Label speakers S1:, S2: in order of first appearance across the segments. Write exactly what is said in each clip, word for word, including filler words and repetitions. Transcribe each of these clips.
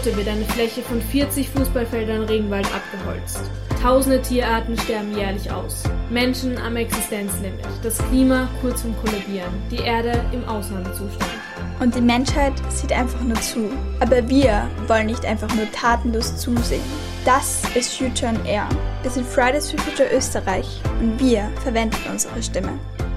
S1: Minute wird eine Fläche von vierzig Fußballfeldern Regenwald abgeholzt. Tausende Tierarten sterben jährlich aus. Menschen am Existenzlimit. Das Klima kurz vorm Kollabieren. Die Erde im Ausnahmezustand.
S2: Und die Menschheit sieht einfach nur zu. Aber wir wollen nicht einfach nur tatenlos zusehen. Das ist Future on Air. Wir sind Fridays for Future Österreich und wir verwenden unsere Stimme.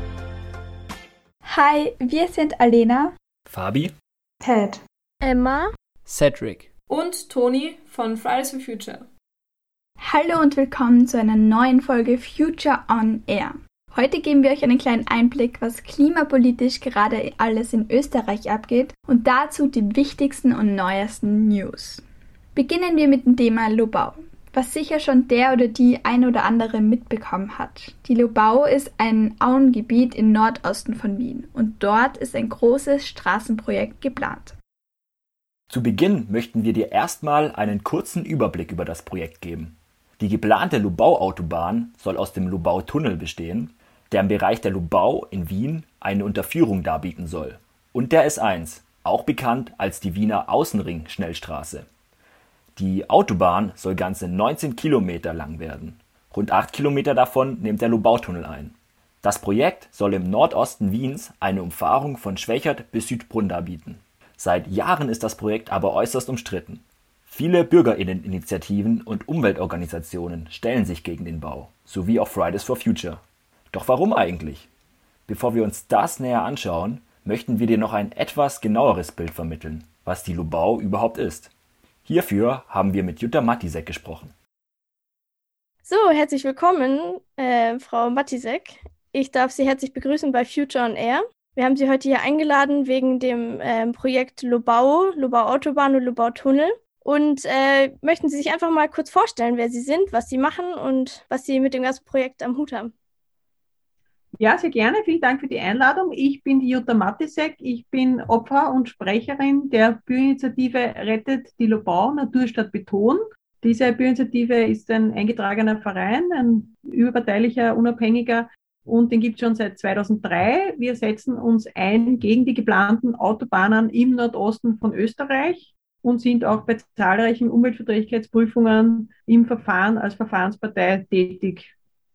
S2: Hi, wir sind Alena,
S3: Fabi,
S4: Ted,
S5: Emma,
S6: Cedric
S1: und Toni von Fridays for Future.
S2: Hallo und willkommen zu einer neuen Folge Future on Air. Heute geben wir euch einen kleinen Einblick, was klimapolitisch gerade alles in Österreich abgeht und dazu die wichtigsten und neuesten News. Beginnen wir mit dem Thema Lobau, was sicher schon der oder die ein oder andere mitbekommen hat. Die Lobau ist ein Auengebiet im Nordosten von Wien und dort ist ein großes Straßenprojekt geplant.
S3: Zu Beginn möchten wir dir erstmal einen kurzen Überblick über das Projekt geben. Die geplante Lobau-Autobahn soll aus dem Lobau-Tunnel bestehen, der im Bereich der Lobau in Wien eine Unterführung darbieten soll, und der S eins, auch bekannt als die Wiener Außenring-Schnellstraße. Die Autobahn soll ganze neunzehn Kilometer lang werden. Rund acht Kilometer davon nimmt der Lobautunnel ein. Das Projekt soll im Nordosten Wiens eine Umfahrung von Schwächert bis Südbrunn darbieten. Seit Jahren ist das Projekt aber äußerst umstritten. Viele Bürgerinneninitiativen und Umweltorganisationen stellen sich gegen den Bau, sowie auch Fridays for Future. Doch warum eigentlich? Bevor wir uns das näher anschauen, möchten wir dir noch ein etwas genaueres Bild vermitteln, was die Lobau überhaupt ist. Hierfür haben wir mit Jutta Matisek gesprochen.
S5: So, herzlich willkommen, äh, Frau Matisek. Ich darf Sie herzlich begrüßen bei Future on Air. Wir haben Sie heute hier eingeladen wegen dem äh, Projekt Lobau, Lobau Autobahn und Lobau Tunnel. Und äh, möchten Sie sich einfach mal kurz vorstellen, wer Sie sind, was Sie machen und was Sie mit dem ganzen Projekt am Hut haben?
S4: Ja, sehr gerne. Vielen Dank für die Einladung. Ich bin die Jutta Matisek. Ich bin Opfer und Sprecherin der Bürgerinitiative Rettet die Lobau, Natur statt Beton. Diese Bürgerinitiative ist ein eingetragener Verein, ein überparteilicher, unabhängiger, und den gibt es schon seit zweitausenddrei. Wir setzen uns ein gegen die geplanten Autobahnen im Nordosten von Österreich und sind auch bei zahlreichen Umweltverträglichkeitsprüfungen im Verfahren als Verfahrenspartei tätig.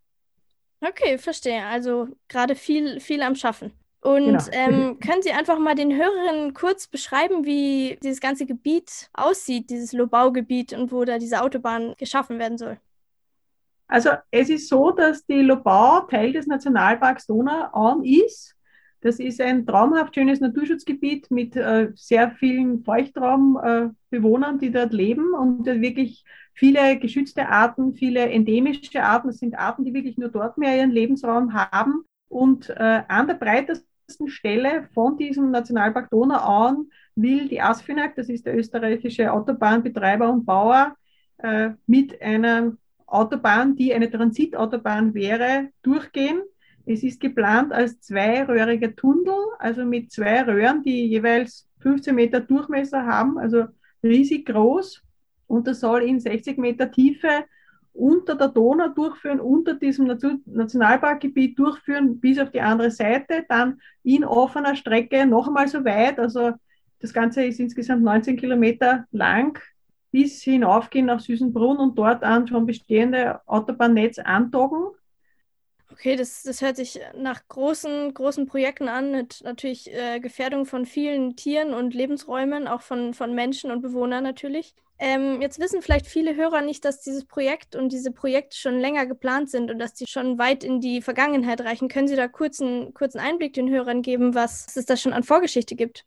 S5: Okay, verstehe. Also gerade viel, viel am Schaffen. Und
S4: Genau.
S5: ähm, können Sie einfach mal den Hörerinnen kurz beschreiben, wie dieses ganze Gebiet aussieht, dieses Lobaugebiet und wo da diese Autobahn geschaffen werden soll?
S4: Also es ist so, dass die Lobau Teil des Nationalparks Donauauen ist. Das ist ein traumhaft schönes Naturschutzgebiet mit äh, sehr vielen Feuchtraumbewohnern, äh, die dort leben und äh, wirklich viele geschützte Arten, viele endemische Arten. Das sind Arten, die wirklich nur dort mehr ihren Lebensraum haben. Und äh, an der breitesten Stelle von diesem Nationalpark Donauauen will die ASFINAG, das ist der österreichische Autobahnbetreiber und Bauer, äh, mit einer Autobahn, die eine Transitautobahn wäre, durchgehen. Es ist geplant als zweiröhriger Tunnel, also mit zwei Röhren, die jeweils fünfzehn Meter Durchmesser haben, also riesig groß. Und das soll in sechzig Meter Tiefe unter der Donau durchführen, unter diesem Nationalparkgebiet durchführen, bis auf die andere Seite, dann in offener Strecke noch einmal so weit. Also das Ganze ist insgesamt neunzehn Kilometer lang, bis hinaufgehen nach Süßenbrunn und dort an schon bestehende Autobahnnetz andocken.
S5: Okay, das, das hört sich nach großen, großen Projekten an, mit natürlich äh, Gefährdung von vielen Tieren und Lebensräumen, auch von, von Menschen und Bewohnern natürlich. Ähm, jetzt wissen vielleicht viele Hörer nicht, dass dieses Projekt und diese Projekte schon länger geplant sind und dass die schon weit in die Vergangenheit reichen. Können Sie da kurz einen kurzen Einblick den Hörern geben, was es da schon an Vorgeschichte gibt?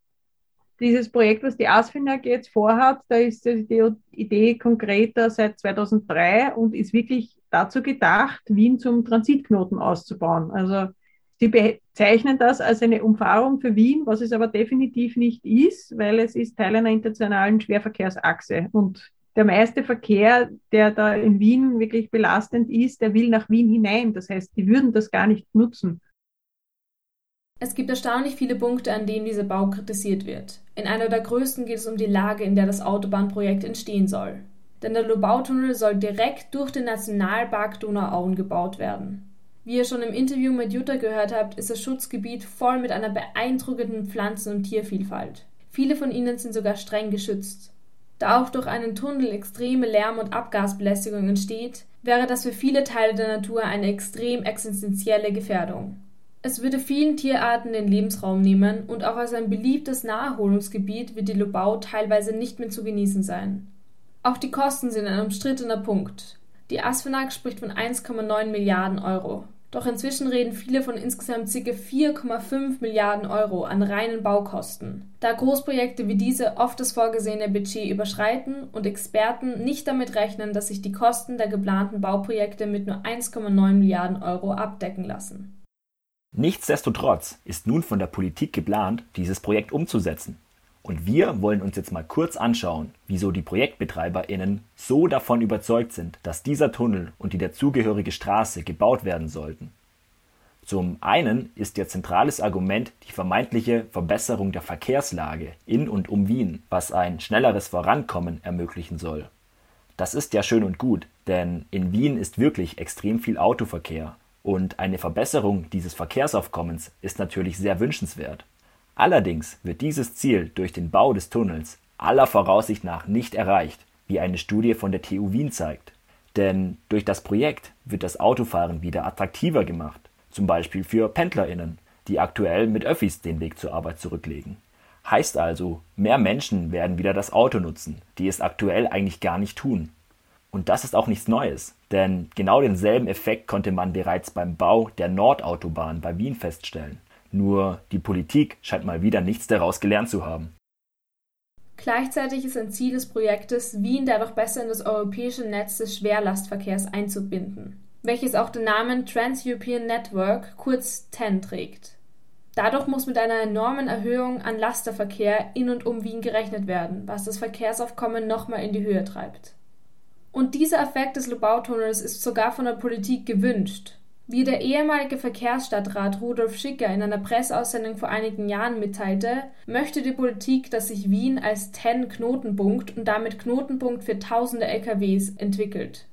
S4: Dieses Projekt, was die ASFINAG jetzt vorhat, da ist die Idee konkreter seit zweitausenddrei und ist wirklich dazu gedacht, Wien zum Transitknoten auszubauen. Also sie bezeichnen das als eine Umfahrung für Wien, was es aber definitiv nicht ist, weil es ist Teil einer internationalen Schwerverkehrsachse. Und der meiste Verkehr, der da in Wien wirklich belastend ist, der will nach Wien hinein. Das heißt, die würden das gar nicht nutzen.
S1: Es gibt erstaunlich viele Punkte, an denen dieser Bau kritisiert wird. In einer der größten geht es um die Lage, in der das Autobahnprojekt entstehen soll. Denn der Lobautunnel soll direkt durch den Nationalpark Donauauen gebaut werden. Wie ihr schon im Interview mit Jutta gehört habt, ist das Schutzgebiet voll mit einer beeindruckenden Pflanzen- und Tiervielfalt. Viele von ihnen sind sogar streng geschützt. da auch durch einen Tunnel extreme Lärm- und Abgasbelästigung entsteht, wäre das für viele Teile der Natur eine extrem existenzielle Gefährdung. Es würde vielen Tierarten den Lebensraum nehmen und auch als ein beliebtes Naherholungsgebiet wird die Lobau teilweise nicht mehr zu genießen sein. Auch die Kosten sind ein umstrittener Punkt. Die ASFINAG spricht von eins Komma neun Milliarden Euro. Doch inzwischen reden viele von insgesamt ca. vier Komma fünf Milliarden Euro an reinen Baukosten, da Großprojekte wie diese oft das vorgesehene Budget überschreiten und Experten nicht damit rechnen, dass sich die Kosten der geplanten Bauprojekte mit nur eins Komma neun Milliarden Euro abdecken lassen.
S3: Nichtsdestotrotz ist nun von der Politik geplant, dieses Projekt umzusetzen. Und wir wollen uns jetzt mal kurz anschauen, wieso die ProjektbetreiberInnen so davon überzeugt sind, dass dieser Tunnel und die dazugehörige Straße gebaut werden sollten. Zum einen ist ihr zentrales Argument die vermeintliche Verbesserung der Verkehrslage in und um Wien, was ein schnelleres Vorankommen ermöglichen soll. Das ist ja schön und gut, denn in Wien ist wirklich extrem viel Autoverkehr und eine Verbesserung dieses Verkehrsaufkommens ist natürlich sehr wünschenswert. Allerdings wird dieses Ziel durch den Bau des Tunnels aller Voraussicht nach nicht erreicht, wie eine Studie von der T U Wien zeigt. Denn durch das Projekt wird das Autofahren wieder attraktiver gemacht, zum Beispiel für PendlerInnen, die aktuell mit Öffis den Weg zur Arbeit zurücklegen. Heißt also, mehr Menschen werden wieder das Auto nutzen, die es aktuell eigentlich gar nicht tun. Und das ist auch nichts Neues, denn genau denselben Effekt konnte man bereits beim Bau der Nordautobahn bei Wien feststellen. Nur die Politik scheint mal wieder nichts daraus gelernt zu haben.
S1: Gleichzeitig ist ein Ziel des Projektes, Wien dadurch besser in das europäische Netz des Schwerlastverkehrs einzubinden, welches auch den Namen Trans-European Network, kurz T E N, trägt. Dadurch muss mit einer enormen Erhöhung an Lasterverkehr in und um Wien gerechnet werden, was das Verkehrsaufkommen nochmal in die Höhe treibt. Und dieser Effekt des Lobautunnels ist sogar von der Politik gewünscht. Wie der ehemalige Verkehrsstadtrat Rudolf Schicker in einer Presseaussendung vor einigen Jahren mitteilte, möchte die Politik, dass sich Wien als T E N-Knotenpunkt und damit Knotenpunkt für tausende L K Ws entwickelt.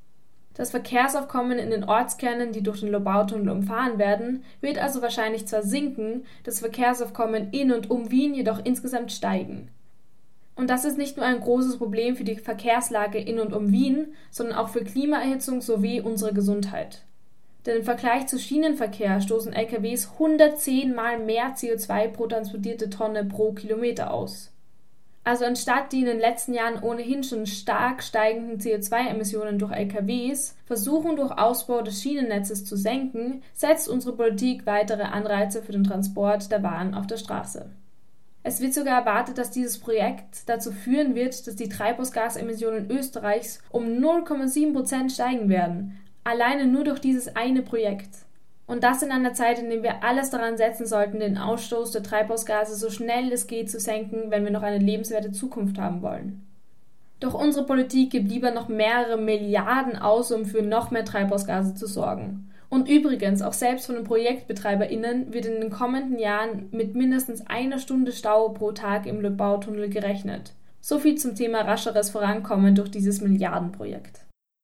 S1: Das Verkehrsaufkommen in den Ortskernen, die durch den Lobautunnel umfahren werden, wird also wahrscheinlich zwar sinken, das Verkehrsaufkommen in und um Wien jedoch insgesamt steigen. Und das ist nicht nur ein großes Problem für die Verkehrslage in und um Wien, sondern auch für Klimaerhitzung sowie unsere Gesundheit. Denn im Vergleich zu Schienenverkehr stoßen L K Ws hundertzehn Mal mehr C O zwei pro transportierte Tonne pro Kilometer aus. Also anstatt die in den letzten Jahren ohnehin schon stark steigenden C O zwei Emissionen durch L K Ws versuchen durch Ausbau des Schienennetzes zu senken, setzt unsere Politik weitere Anreize für den Transport der Waren auf der Straße. Es wird sogar erwartet, dass dieses Projekt dazu führen wird, dass die Treibhausgasemissionen Österreichs um null Komma sieben Prozent steigen werden, alleine nur durch dieses eine Projekt. Und das in einer Zeit, in der wir alles daran setzen sollten, den Ausstoß der Treibhausgase so schnell es geht zu senken, wenn wir noch eine lebenswerte Zukunft haben wollen. Doch unsere Politik gibt lieber noch mehrere Milliarden aus, um für noch mehr Treibhausgase zu sorgen. Und übrigens, auch selbst von den ProjektbetreiberInnen wird in den kommenden Jahren mit mindestens einer Stunde Stau pro Tag im Lobautunnel gerechnet. So viel zum Thema rascheres Vorankommen durch dieses Milliardenprojekt.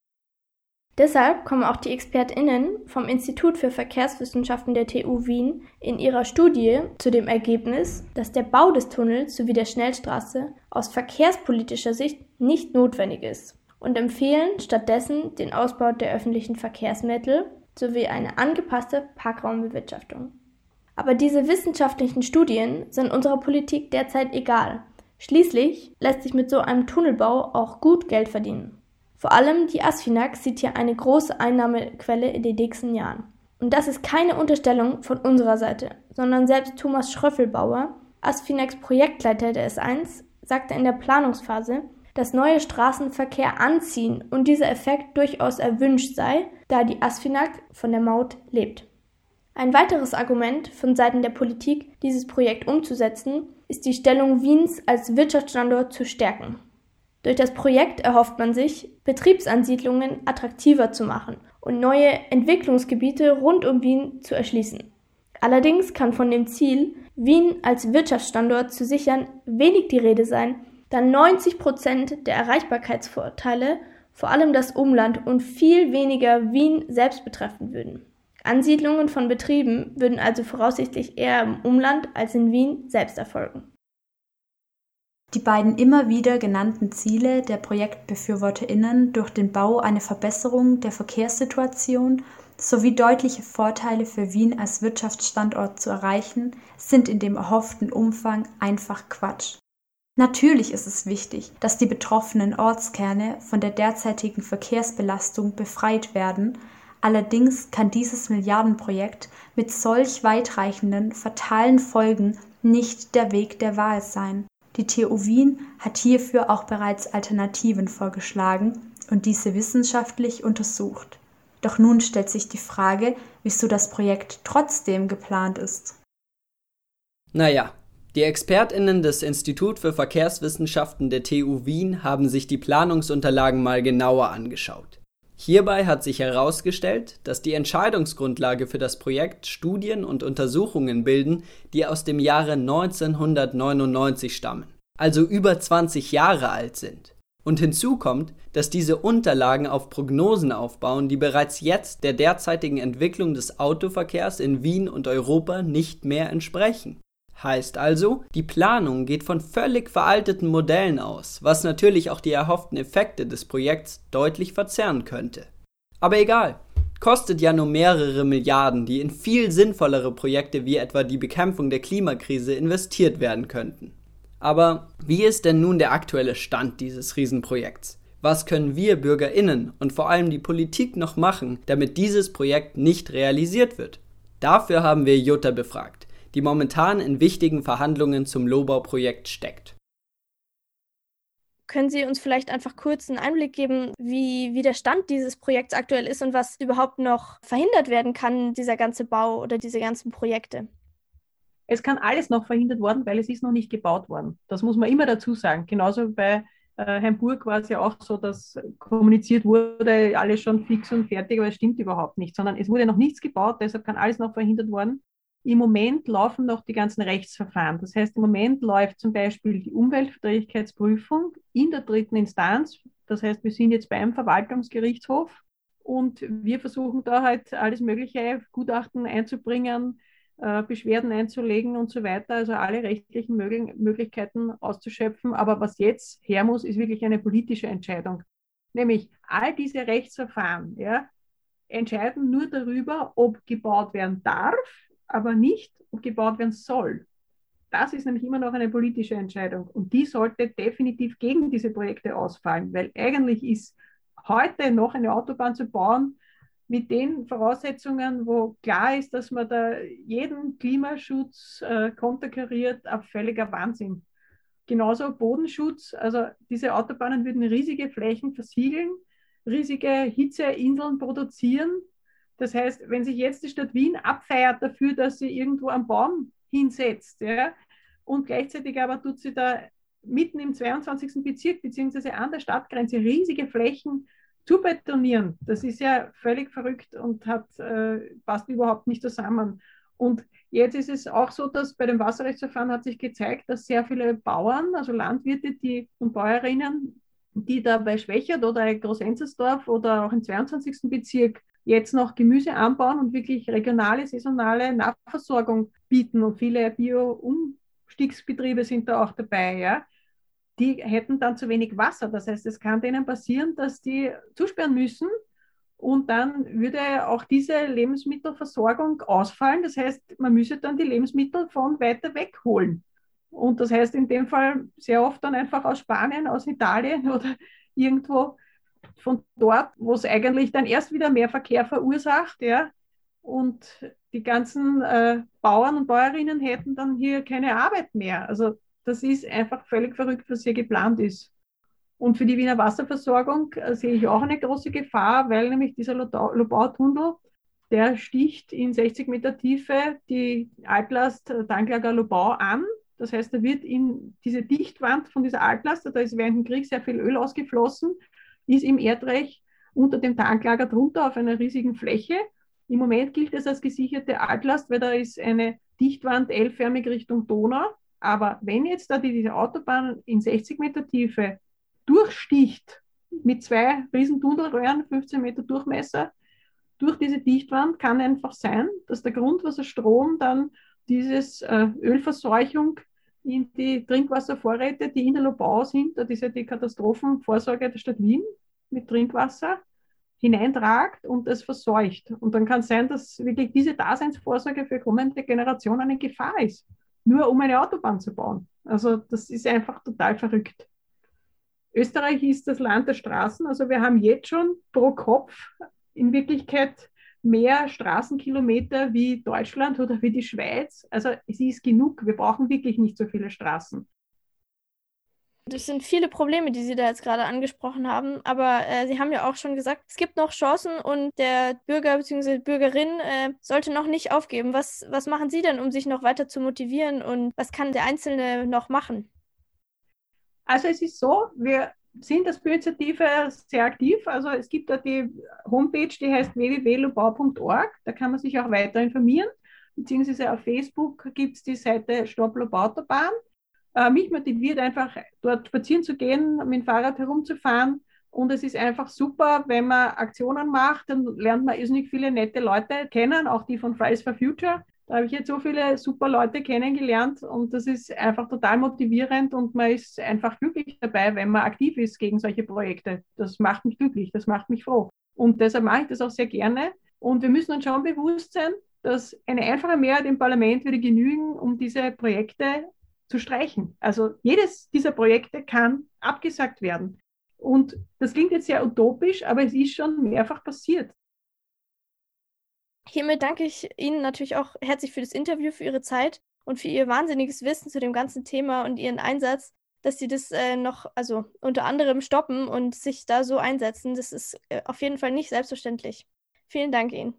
S5: Deshalb kommen auch die ExpertInnen vom Institut für Verkehrswissenschaften der T U Wien in ihrer Studie zu dem Ergebnis, dass der Bau des Tunnels sowie der Schnellstraße aus verkehrspolitischer Sicht nicht notwendig ist und empfehlen stattdessen den Ausbau der öffentlichen Verkehrsmittel sowie eine angepasste Parkraumbewirtschaftung. Aber diese wissenschaftlichen Studien sind unserer Politik derzeit egal. Schließlich lässt sich mit so einem Tunnelbau auch gut Geld verdienen. Vor allem die ASFINAG sieht hier eine große Einnahmequelle in den nächsten Jahren. Und das ist keine Unterstellung von unserer Seite, sondern selbst Thomas Schröffelbauer, ASFINAGs Projektleiter der S eins, sagte in der Planungsphase, dass neue Straßenverkehr anziehen und dieser Effekt durchaus erwünscht sei, da die ASFINAG von der Maut lebt. Ein weiteres Argument von Seiten der Politik, dieses Projekt umzusetzen, ist die Stellung Wiens als Wirtschaftsstandort zu stärken. Durch das Projekt erhofft man sich, Betriebsansiedlungen attraktiver zu machen und neue Entwicklungsgebiete rund um Wien zu erschließen. Allerdings kann von dem Ziel, Wien als Wirtschaftsstandort zu sichern, wenig die Rede sein, da neunzig Prozent der Erreichbarkeitsvorteile vor allem das Umland und viel weniger Wien selbst betreffen würden. Ansiedlungen von Betrieben würden also voraussichtlich eher im Umland als in Wien selbst erfolgen.
S6: Die beiden immer wieder genannten Ziele der ProjektbefürworterInnen, durch den Bau eine Verbesserung der Verkehrssituation sowie deutliche Vorteile für Wien als Wirtschaftsstandort zu erreichen, sind in dem erhofften Umfang einfach Quatsch. Natürlich ist es wichtig, dass die betroffenen Ortskerne von der derzeitigen Verkehrsbelastung befreit werden. Allerdings kann dieses Milliardenprojekt mit solch weitreichenden, fatalen Folgen nicht der Weg der Wahl sein. Die T U Wien hat hierfür auch bereits Alternativen vorgeschlagen und diese wissenschaftlich untersucht. Doch nun stellt sich die Frage, wieso das Projekt trotzdem geplant ist.
S7: Naja, die ExpertInnen des Institut für Verkehrswissenschaften der T U Wien haben sich die Planungsunterlagen mal genauer angeschaut. Hierbei hat sich herausgestellt, dass die Entscheidungsgrundlage für das Projekt Studien und Untersuchungen bilden, die aus dem Jahre neunzehnhundertneunundneunzig stammen, also über zwanzig Jahre alt sind. Und hinzu kommt, dass diese Unterlagen auf Prognosen aufbauen, die bereits jetzt der derzeitigen Entwicklung des Autoverkehrs in Wien und Europa nicht mehr entsprechen. Heißt also, die Planung geht von völlig veralteten Modellen aus, was natürlich auch die erhofften Effekte des Projekts deutlich verzerren könnte. Aber egal, kostet ja nur mehrere Milliarden, die in viel sinnvollere Projekte wie etwa die Bekämpfung der Klimakrise investiert werden könnten. Aber wie ist denn nun der aktuelle Stand dieses Riesenprojekts? Was können wir BürgerInnen und vor allem die Politik noch machen, damit dieses Projekt nicht realisiert wird? Dafür haben wir Jutta befragt, die momentan in wichtigen Verhandlungen zum Lobau-Projekt steckt.
S5: Können Sie uns vielleicht einfach kurz einen Einblick geben, wie, wie der Stand dieses Projekts aktuell ist und was überhaupt noch verhindert werden kann, dieser ganze Bau oder diese ganzen Projekte?
S4: Es kann alles noch verhindert worden, weil es ist noch nicht gebaut worden. Das muss man immer dazu sagen. Genauso bei äh, Heimburg war es ja auch so, dass kommuniziert wurde, alles schon fix und fertig, aber es stimmt überhaupt nicht, sondern es wurde noch nichts gebaut, deshalb kann alles noch verhindert worden. Im Moment laufen noch die ganzen Rechtsverfahren. Das heißt, im Moment läuft zum Beispiel die Umweltverträglichkeitsprüfung in der dritten Instanz. Das heißt, wir sind jetzt beim Verwaltungsgerichtshof und wir versuchen da halt alles mögliche, Gutachten einzubringen, äh, Beschwerden einzulegen und so weiter. Also alle rechtlichen Möglich- Möglichkeiten auszuschöpfen. Aber was jetzt her muss, ist wirklich eine politische Entscheidung. Nämlich all diese Rechtsverfahren, ja, entscheiden nur darüber, ob gebaut werden darf, aber nicht, ob gebaut werden soll. Das ist nämlich immer noch eine politische Entscheidung und die sollte definitiv gegen diese Projekte ausfallen, weil eigentlich ist heute noch eine Autobahn zu bauen mit den Voraussetzungen, wo klar ist, dass man da jeden Klimaschutz äh, konterkariert, ein völliger Wahnsinn. Genauso Bodenschutz, also diese Autobahnen würden riesige Flächen versiegeln, riesige Hitzeinseln produzieren. Das heißt, wenn sich jetzt die Stadt Wien abfeiert dafür, dass sie irgendwo einen Baum hinsetzt, ja, und gleichzeitig aber tut sie da mitten im zweiundzwanzigsten Bezirk beziehungsweise an der Stadtgrenze riesige Flächen zu betonieren, das ist ja völlig verrückt und hat, äh, passt überhaupt nicht zusammen. Und jetzt ist es auch so, dass bei dem Wasserrechtsverfahren hat sich gezeigt, dass sehr viele Bauern, also Landwirte die, und Bäuerinnen, die da bei Schwächert oder Groß-Enzersdorf oder auch im zweiundzwanzigsten Bezirk jetzt noch Gemüse anbauen und wirklich regionale, saisonale Nachversorgung bieten und viele Bio-Umstiegsbetriebe sind da auch dabei, ja. Die hätten dann zu wenig Wasser. Das heißt, es kann denen passieren, dass die zusperren müssen und dann würde auch diese Lebensmittelversorgung ausfallen. Das heißt, man müsse dann die Lebensmittel von weiter weg holen. Und das heißt in dem Fall sehr oft dann einfach aus Spanien, aus Italien oder irgendwo von dort, wo es eigentlich dann erst wieder mehr Verkehr verursacht, ja, und die ganzen äh, Bauern und Bäuerinnen hätten dann hier keine Arbeit mehr. Also das ist einfach völlig verrückt, was hier geplant ist. Und für die Wiener Wasserversorgung äh, sehe ich auch eine große Gefahr, weil nämlich dieser Lobau-Tunnel, der sticht in sechzig Meter Tiefe die Altlast-Tanklager Lobau an. Das heißt, da wird in diese Dichtwand von dieser Altlast, da ist während dem Krieg sehr viel Öl ausgeflossen, ist im Erdreich unter dem Tanklager drunter auf einer riesigen Fläche. Im Moment gilt es als gesicherte Altlast, weil da ist eine Dichtwand L-förmig Richtung Donau. Aber wenn jetzt da die, diese Autobahn in sechzig Meter Tiefe durchsticht, mit zwei riesen Tunnelröhren, fünfzehn Meter Durchmesser, durch diese Dichtwand kann einfach sein, dass der Grundwasserstrom dann dieses äh, Ölverseuchung in die Trinkwasservorräte, die in der Lobau sind, das ist ja die Katastrophenvorsorge der Stadt Wien mit Trinkwasser, hineintragt und es verseucht. Und dann kann es sein, dass wirklich diese Daseinsvorsorge für kommende Generationen eine Gefahr ist, nur um eine Autobahn zu bauen. Also das ist einfach total verrückt. Österreich ist das Land der Straßen, also wir haben jetzt schon pro Kopf in Wirklichkeit mehr Straßenkilometer wie Deutschland oder wie die Schweiz. Also es ist genug, wir brauchen wirklich nicht so viele Straßen.
S5: Das sind viele Probleme, die Sie da jetzt gerade angesprochen haben, aber äh, Sie haben ja auch schon gesagt, es gibt noch Chancen und der Bürger bzw. Bürgerin äh, sollte noch nicht aufgeben. Was, was machen Sie denn, um sich noch weiter zu motivieren und was kann der Einzelne noch machen?
S4: Also es ist so, wir sind als Bürgerinitiative sehr aktiv. Also es gibt da die Homepage, die heißt w w w punkt lobau punkt org. Da kann man sich auch weiter informieren. Beziehungsweise auf Facebook gibt es die Seite Stopp Lobau-Autobahn. Äh, mich motiviert einfach, dort spazieren zu gehen, mit dem Fahrrad herumzufahren. Und es ist einfach super, wenn man Aktionen macht, dann lernt man irrsinnig viele nette Leute kennen, auch die von Fridays for Future. Da habe ich jetzt so viele super Leute kennengelernt und das ist einfach total motivierend und man ist einfach glücklich dabei, wenn man aktiv ist gegen solche Projekte. Das macht mich glücklich, das macht mich froh. Und deshalb mache ich das auch sehr gerne. Und wir müssen uns schon bewusst sein, dass eine einfache Mehrheit im Parlament würde genügen, um diese Projekte zu streichen. Also jedes dieser Projekte kann abgesagt werden. Und das klingt jetzt sehr utopisch, aber es ist schon mehrfach passiert.
S5: Hiermit danke ich Ihnen natürlich auch herzlich für das Interview, für Ihre Zeit und für Ihr wahnsinniges Wissen zu dem ganzen Thema und Ihren Einsatz, dass Sie das äh, noch, also unter anderem stoppen und sich da so einsetzen. Das ist äh, auf jeden Fall nicht selbstverständlich. Vielen Dank Ihnen.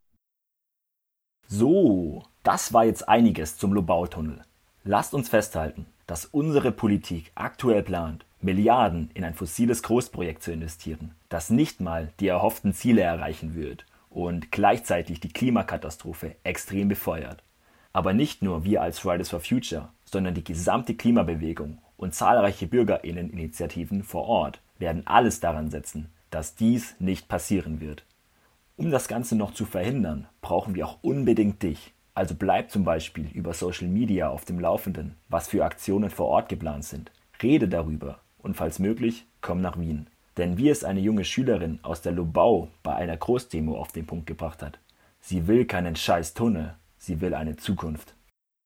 S3: So, das war jetzt einiges zum Lobautunnel. Lasst uns festhalten, dass unsere Politik aktuell plant, Milliarden in ein fossiles Großprojekt zu investieren, das nicht mal die erhofften Ziele erreichen wird und gleichzeitig die Klimakatastrophe extrem befeuert. Aber nicht nur wir als Fridays for Future, sondern die gesamte Klimabewegung und zahlreiche BürgerInnen-Initiativen vor Ort werden alles daran setzen, dass dies nicht passieren wird. Um das Ganze noch zu verhindern, brauchen wir auch unbedingt dich. Also bleib zum Beispiel über Social Media auf dem Laufenden, was für Aktionen vor Ort geplant sind. Rede darüber und falls möglich, komm nach Wien. Denn wie es eine junge Schülerin aus der Lobau bei einer Großdemo auf den Punkt gebracht hat, sie will keinen scheiß Tunnel, sie will eine Zukunft.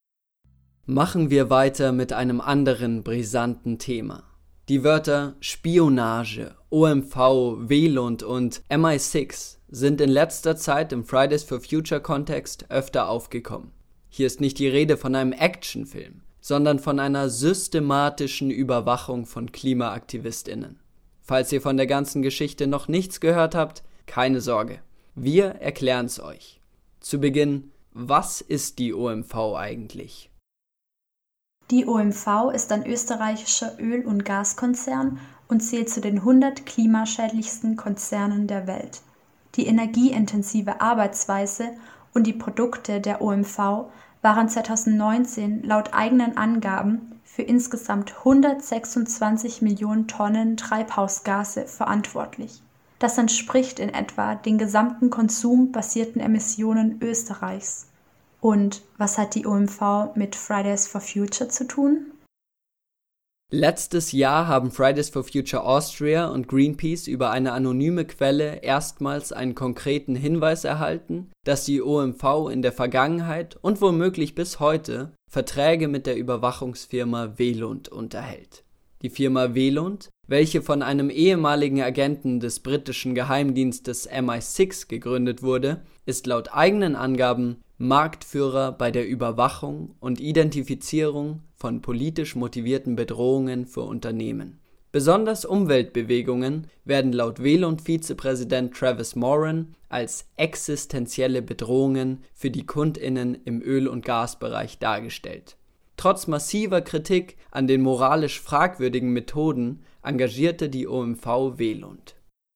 S7: Machen wir weiter mit einem anderen brisanten Thema. Die Wörter Spionage, O M V, Velund und M I sechs sind in letzter Zeit im Fridays for Future Kontext öfter aufgekommen. Hier ist nicht die Rede von einem Actionfilm, sondern von einer systematischen Überwachung von KlimaaktivistInnen. Falls ihr von der ganzen Geschichte noch nichts gehört habt, keine Sorge. Wir erklären es euch. Zu Beginn, was ist die O M V eigentlich?
S6: Die O M V ist ein österreichischer Öl- und Gaskonzern und zählt zu den hundert klimaschädlichsten Konzernen der Welt. Die energieintensive Arbeitsweise und die Produkte der O M V waren zweitausendneunzehn laut eigenen Angaben für insgesamt hundertsechsundzwanzig Millionen Tonnen Treibhausgase verantwortlich. Das entspricht in etwa den gesamten konsumbasierten Emissionen Österreichs. Und was hat die O M V mit Fridays for Future zu tun?
S7: Letztes Jahr haben Fridays for Future Austria und Greenpeace über eine anonyme Quelle erstmals einen konkreten Hinweis erhalten, dass die O M V in der Vergangenheit und womöglich bis heute Verträge mit der Überwachungsfirma Velund unterhält. Die Firma Velund, welche von einem ehemaligen Agenten des britischen Geheimdienstes M I sechs gegründet wurde, ist laut eigenen Angaben Marktführer bei der Überwachung und Identifizierung von politisch motivierten Bedrohungen für Unternehmen. Besonders Umweltbewegungen werden laut Velund-Vizepräsident Travis Moran als existenzielle Bedrohungen für die KundInnen im Öl- und Gasbereich dargestellt. Trotz massiver Kritik an den moralisch fragwürdigen Methoden engagierte die O M V Velund.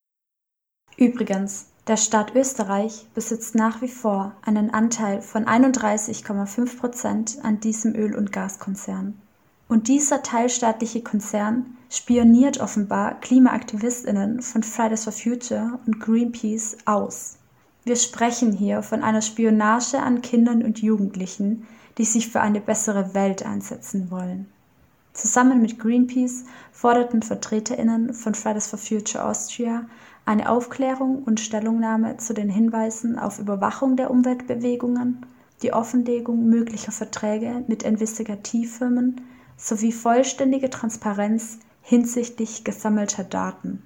S6: Übrigens, der Staat Österreich besitzt nach wie vor einen Anteil von einunddreißig Komma fünf Prozent an diesem Öl- und Gaskonzern. Und dieser teilstaatliche Konzern spioniert offenbar KlimaaktivistInnen von Fridays for Future und Greenpeace aus. Wir sprechen hier von einer Spionage an Kindern und Jugendlichen, die sich für eine bessere Welt einsetzen wollen. Zusammen mit Greenpeace forderten VertreterInnen von Fridays for Future Austria eine Aufklärung und Stellungnahme zu den Hinweisen auf Überwachung der Umweltbewegungen, die Offenlegung möglicher Verträge mit Investigativfirmen sowie vollständige Transparenz hinsichtlich gesammelter Daten.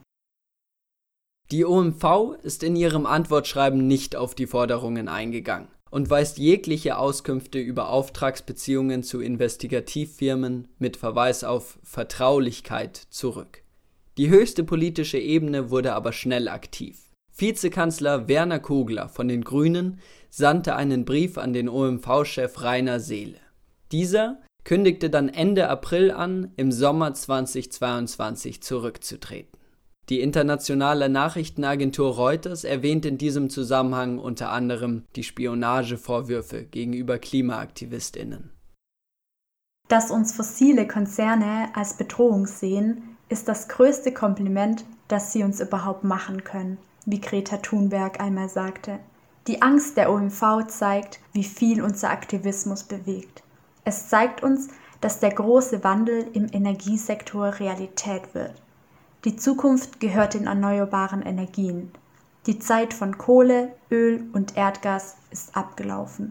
S7: Die O M V ist in ihrem Antwortschreiben nicht auf die Forderungen eingegangen und weist jegliche Auskünfte über Auftragsbeziehungen zu Investigativfirmen mit Verweis auf Vertraulichkeit zurück. Die höchste politische Ebene wurde aber schnell aktiv. Vizekanzler Werner Kogler von den Grünen sandte einen Brief an den O M V-Chef Rainer Seele. Dieser kündigte dann Ende April an, im Sommer zweitausendzweiundzwanzig zurückzutreten. Die internationale Nachrichtenagentur Reuters erwähnt in diesem Zusammenhang unter anderem die Spionagevorwürfe gegenüber KlimaaktivistInnen.
S6: Dass uns fossile Konzerne als Bedrohung sehen, ist das größte Kompliment, das sie uns überhaupt machen können, wie Greta Thunberg einmal sagte. Die Angst der O M V zeigt, wie viel unser Aktivismus bewegt. Es zeigt uns, dass der große Wandel im Energiesektor Realität wird. Die Zukunft gehört den erneuerbaren Energien. Die Zeit von Kohle, Öl und Erdgas ist abgelaufen.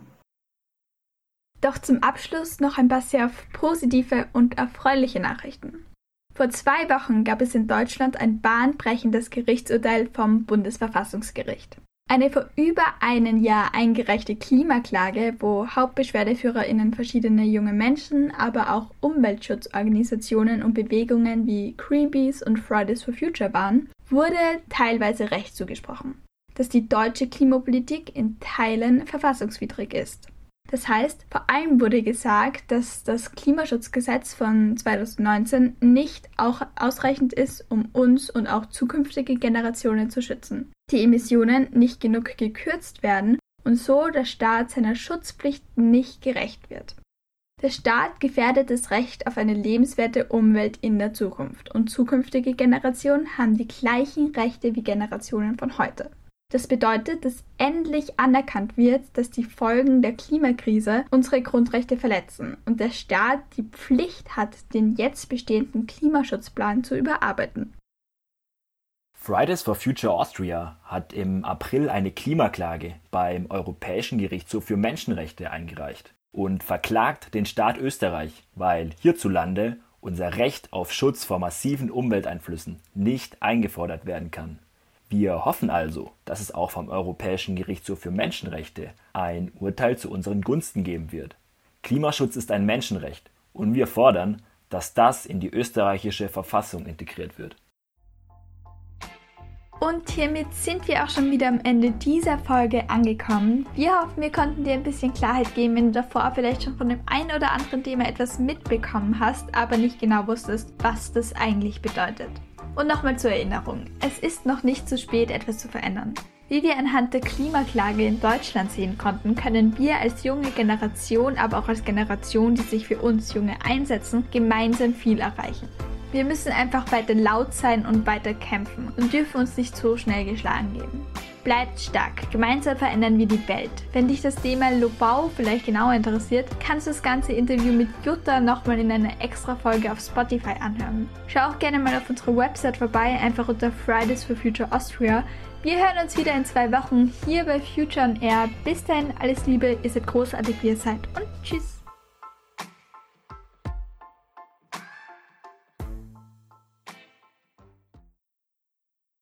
S2: Doch zum Abschluss noch ein paar sehr positive und erfreuliche Nachrichten. Vor zwei Wochen gab es in Deutschland ein bahnbrechendes Gerichtsurteil vom Bundesverfassungsgericht. Eine vor über einem Jahr eingereichte Klimaklage, wo HauptbeschwerdeführerInnen verschiedene junge Menschen, aber auch Umweltschutzorganisationen und Bewegungen wie Greenpeace und Fridays for Future waren, wurde teilweise Recht zugesprochen, dass die deutsche Klimapolitik in Teilen verfassungswidrig ist. Das heißt, vor allem wurde gesagt, dass das Klimaschutzgesetz von zweitausendneunzehn nicht auch ausreichend ist, um uns und auch zukünftige Generationen zu schützen. Die Emissionen nicht genug gekürzt werden und so der Staat seiner Schutzpflicht nicht gerecht wird. Der Staat gefährdet das Recht auf eine lebenswerte Umwelt in der Zukunft und zukünftige Generationen haben die gleichen Rechte wie Generationen von heute. Das bedeutet, dass endlich anerkannt wird, dass die Folgen der Klimakrise unsere Grundrechte verletzen und der Staat die Pflicht hat, den jetzt bestehenden Klimaschutzplan zu überarbeiten.
S3: Fridays for Future Austria hat im April eine Klimaklage beim Europäischen Gerichtshof für Menschenrechte eingereicht und verklagt den Staat Österreich, weil hierzulande unser Recht auf Schutz vor massiven Umwelteinflüssen nicht eingefordert werden kann. Wir hoffen also, dass es auch vom Europäischen Gerichtshof für Menschenrechte ein Urteil zu unseren Gunsten geben wird. Klimaschutz ist ein Menschenrecht und wir fordern, dass das in die österreichische Verfassung integriert wird.
S2: Und hiermit sind wir auch schon wieder am Ende dieser Folge angekommen. Wir hoffen, wir konnten dir ein bisschen Klarheit geben, wenn du davor vielleicht schon von dem einen oder anderen Thema etwas mitbekommen hast, aber nicht genau wusstest, was das eigentlich bedeutet. Und nochmal zur Erinnerung, es ist noch nicht zu spät, etwas zu verändern. Wie wir anhand der Klimaklage in Deutschland sehen konnten, können wir als junge Generation, aber auch als Generation, die sich für uns Junge einsetzen, gemeinsam viel erreichen. Wir müssen einfach weiter laut sein und weiter kämpfen und dürfen uns nicht so schnell geschlagen geben. Bleibt stark, gemeinsam verändern wir die Welt. Wenn dich das Thema Lobau vielleicht genauer interessiert, kannst du das ganze Interview mit Jutta nochmal in einer extra Folge auf Spotify anhören. Schau auch gerne mal auf unserer Website vorbei, einfach unter Fridays for Future Austria. Wir hören uns wieder in zwei Wochen hier bei Future on Air. Bis dahin, alles Liebe, ihr seid großartig, wie ihr seid und tschüss!